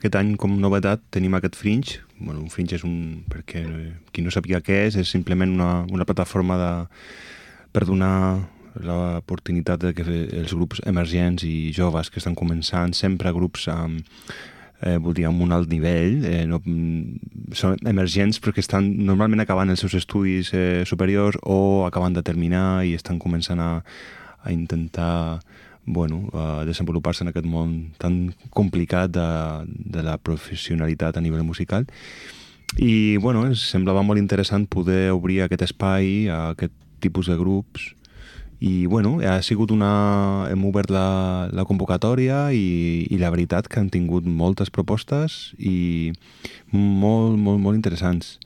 Aquest any, com novetat, tenim aquest Fringe. Bueno, un Fringe perquè qui no sàpiga què és simplement una plataforma per donar l'oportunitat de que els grups emergents i joves que estan començant, sempre grups vull dir, amb un alt nivell, són emergents perquè estan normalment acabant els seus estudis superiors o acabant de terminar i estan començant a intentar desenvolupar-se en aquest món tan complicat de la professionalitat a nivell musical. I ens semblava molt interessant poder obrir aquest espai a aquest tipus de grups i ha sigut hem obert la convocatòria i la veritat que han tingut moltes propostes i molt, molt, molt interessants.